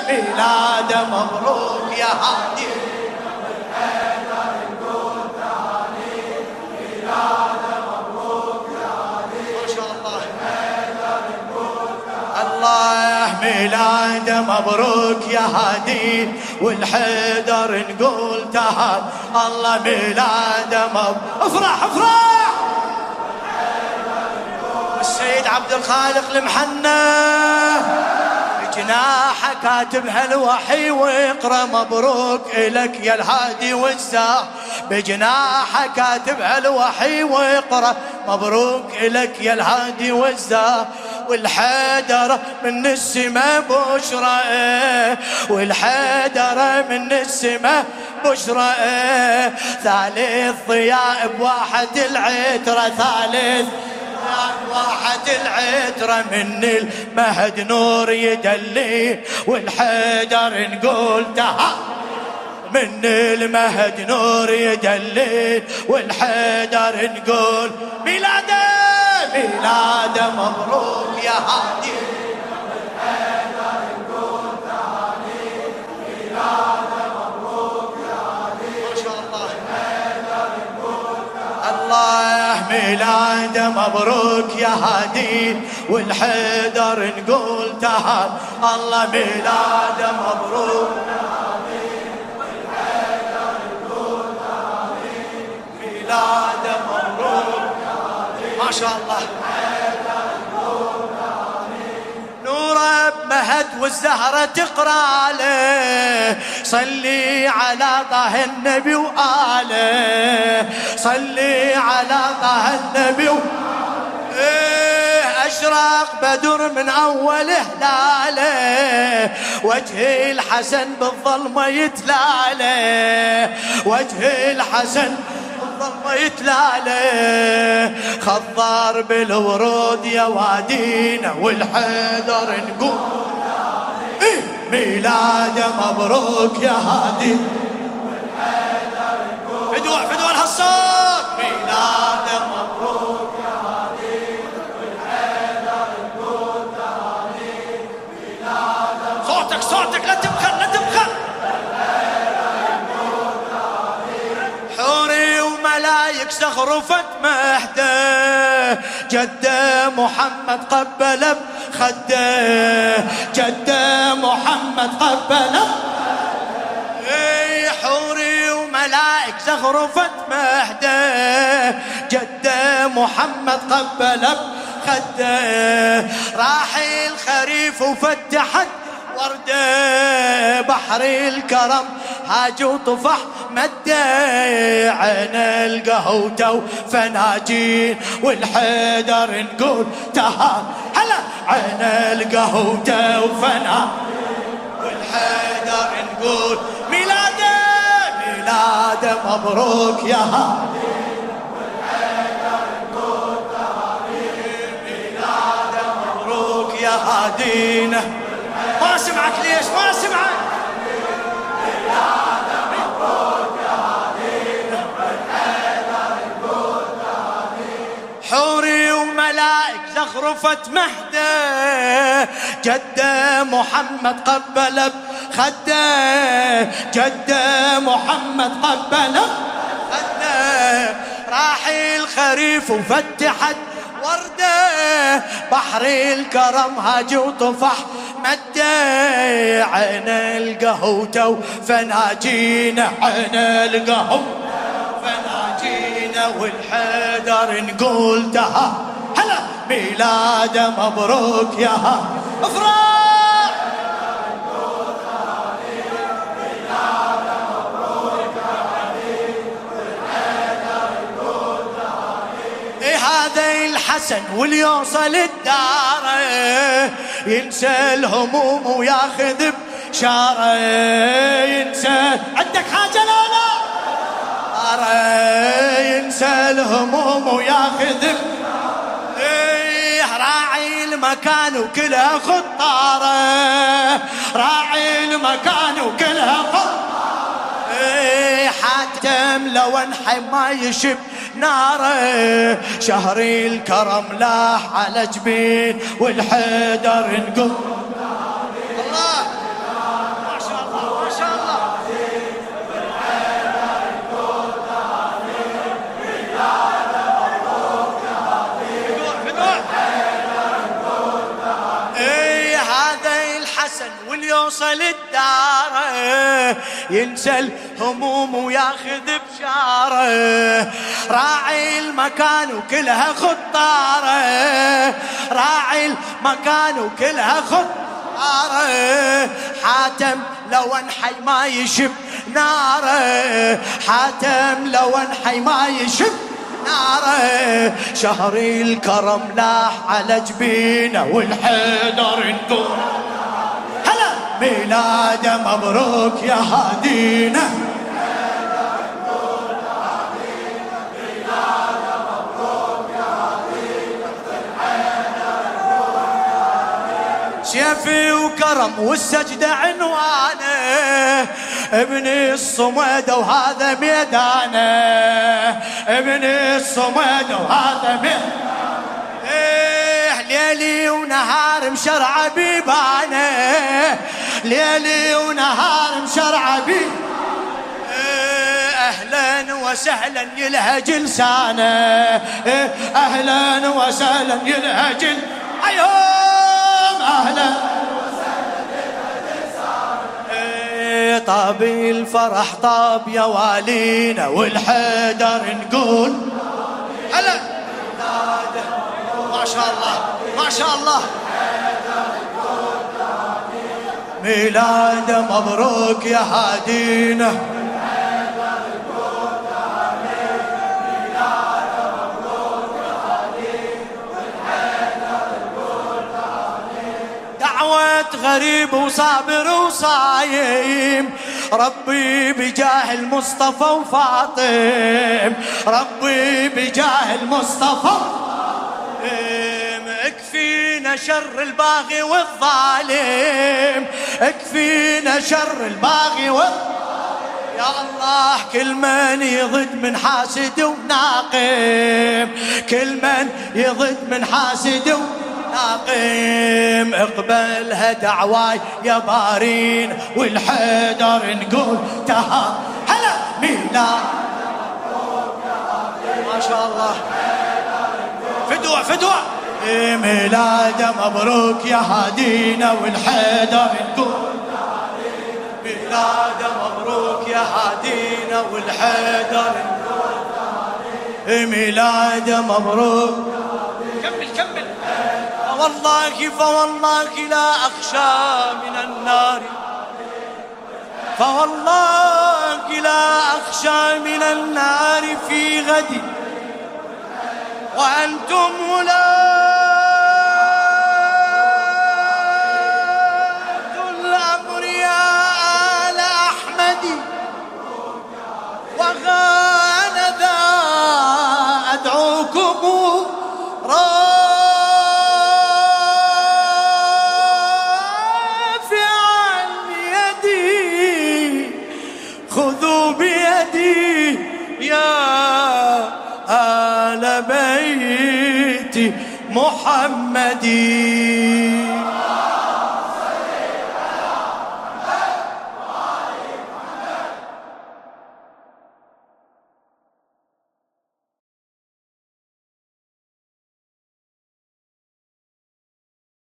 ميلاده مبروك يا هادي الله ميلاده مبروك يا هادي والحيدر نقول تهان الله ميلاده مبروك افرح افرح السيد عبد الخالق المحنى جناحه كاتبها الوحي واقرا مبروك إلك يا الهادي والزاه بجناحه كاتبها الوحي واقرا مبروك إلك يا الهادي والزاه والحيدر من السما بشرى والحيدر من السما بشرى ثالث ضياء بواحد العترة ثالث واحد العترة من المهد نور يدلي والحيدر نقول تها من المهد نور يدلي والحيدر نقول ميلاده ميلاده مبروك يا هادي والحيدر نقول تهاني ميلاده مبروك يا هادي ما شاء الله الحيدر نقول الله ميلاده مبروك يا هادي والحيدر نقول تهان الله ميلاده مبروك يا هادي والحيدر نقول تهاني ميلاده مبروك يا هادي ما شاء الله الحيدر نقول تهاني نوره بمهد والزهره تقرا له صلي على طه النبي وآله صلي على طه النبي أشرق بدر من أول هلاله وجه الحسن بالظلمة يتلاله وجه الحسن بالظلمة يتلاله خضار بالورود يا وادينا والحيدر نقول ميلاده مبروك يا هادي والحيدر نقول فدوة الهالصوت ميلاده مبروك يا هادي والحيدر نقول تهاني ميلاده صوتك لا تبخل لا تبخل والحيدر نقول تهاني حوري وملايك زخرفت مهده جده محمد قبل خده جده محمد قبل حوري وملائك زخرفت مهده جده محمد قبل خده راح الخريف وفتحت ورده بحر الكرم هاج وطفح مده عين القهوة وفناجين والحيدر نقول تهان هلا عين القهوة وفناجين والحيدر نقول ميلاده ميلاده مبروك يا هادي والحيدر نقول تهاني ميلاده مبروك يا هادينا ما سمعك ليش ما سمعك ميلاده مبروك يا هادينا والحيدر نقول تهاني حوري وملائك زخرفت مهده جده محمد قبل خده جده محمد قبل خده راح الخريف وفتحت ورده بحر الكرم هاج وطفح مده عين القهوة وفناجينا عين القهوة فناجينا والحيدر نقول تها هلا ميلاده مبروك يا ها افرح هذا الحسن واليوصل الدار ينسى الهموم وياخذ بشاره ينسى عندك حاجة لا ينسى الهموم وياخذ راعي المكان وكلها خطاره راعي المكان وكلها خطاره حاتم لو انحي ما يشب ناره شهر الكرم لاح على جبين والحيدر نقول الله الحسن واليوصل الداره ينسى الهموم وياخذ بشاره. راعي المكان وكلها خطاره، راعي المكان وكلها خطاره. حاتم لو انحي ما يشب ناره، حاتم لو انحي ما يشب ناره. شهر الكرم لاح على جبينه والحيدر نقول هلا ميلاده مبروك يا هادينا. سيفي وكرم والسجدة عنوانه، ابن الصمد وهذا ميدانه، ابن الصمد وهذا ميدانه. ليلي ونهار مشرع بيبانه، ليلي ونهار مشرع بيبانه. أهلا وسهلا يلهج لسانه، أهلا وسهلا يلهج أيوه أهلا طاب الفرح طاب يا والينا والحيدر نقول هلا ما شاء الله ما شاء الله. ميلاده مبروك يا هادينا. غريب وصابر وصايم، ربي بجاه المصطفى وفاطم، ربي بجاه المصطفى اكفينا شر الباغي والظالم، اكفينا شر الباغي والظالم. يا الله كل من يضد من حاسد وناقم، كل من يضد من حاسد وناقم اقبلها دعواي يا بارين والحيدر نقول تها هلا ميلاد ما شاء الله فدوع فدوع. ميلاده مبروك يا هادينا والحيدر نقول ميلاده مبروك يا هادينا والحيدر نقول ميلاده مبروك. كمل كمل. فوالله فوالله لا أخشى من النار، فوالله لا أخشى من النار في غد وأنتم ولاة الأمر يا آل أحمد. وغانذا أدعوكم خذوا بيدي يا آل بيت محمد.